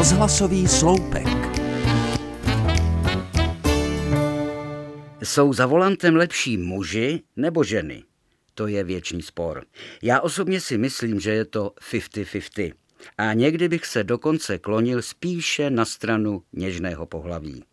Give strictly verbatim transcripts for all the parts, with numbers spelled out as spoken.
Rozhlasový sloupek. Jsou za volantem lepší muži nebo ženy? To je věčný spor. Já osobně si myslím, že je to padesát padesát. A někdy bych se dokonce klonil spíše na stranu něžného pohlaví.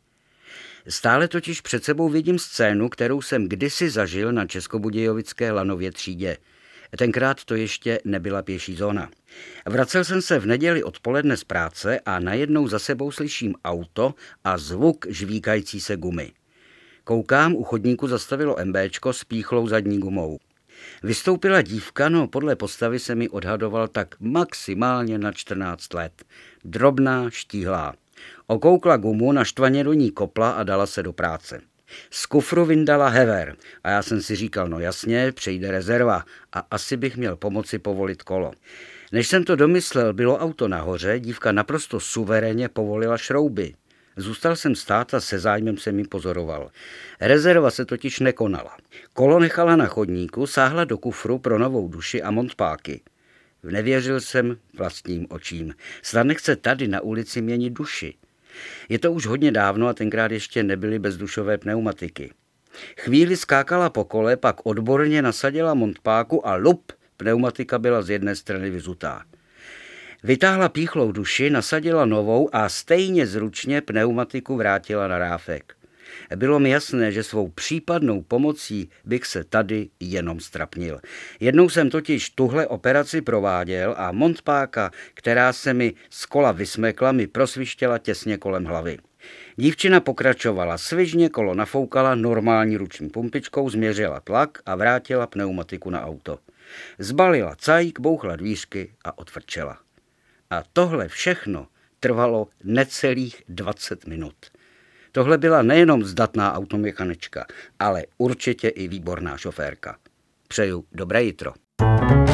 Stále totiž před sebou vidím scénu, kterou jsem kdysi zažil na českobudějovické lanově třídě. Tenkrát to ještě nebyla pěší zóna. Vracel jsem se v neděli odpoledne z práce a najednou za sebou slyším auto a zvuk žvíkající se gumy. Koukám, u chodníku zastavilo MBčko s píchlou zadní gumou. Vystoupila dívka, no podle postavy se mi odhadoval tak maximálně na čtrnáct let. Drobná, štíhlá. Okoukla gumu, naštvaně do ní kopla a dala se do práce. Z kufru vyndala hever a já jsem si říkal, no jasně, přijde rezerva a asi bych měl pomoci povolit kolo. Než jsem to domyslel, bylo auto nahoře, dívka naprosto suverénně povolila šrouby. Zůstal jsem stát a se zájmem jsem ji pozoroval. Rezerva se totiž nekonala. Kolo nechala na chodníku, sáhla do kufru pro novou duši a montpáky. Nevěřil jsem vlastním očím. Snad nechce tady na ulici měnit duši. Je to už hodně dávno a tenkrát ještě nebyly bezdušové pneumatiky. Chvíli skákala po kole, pak odborně nasadila montpáku a lup, pneumatika byla z jedné strany vyzutá. Vytáhla píchlou duši, nasadila novou a stejně zručně pneumatiku vrátila na ráfek. Bylo mi jasné, že svou případnou pomocí bych se tady jenom strapnil. Jednou jsem totiž tuhle operaci prováděl a montpáka, která se mi z kola vysmekla, mi prosvištěla těsně kolem hlavy. Dívčina pokračovala, svižně kolo nafoukala normální ruční pumpičkou, změřila tlak a vrátila pneumatiku na auto. Zbalila cajk, bouchla dvířky a odfrčela. A tohle všechno trvalo necelých dvacet minut. Tohle byla nejenom zdatná automechanička, ale určitě i výborná šoférka. Přeju dobré jitro.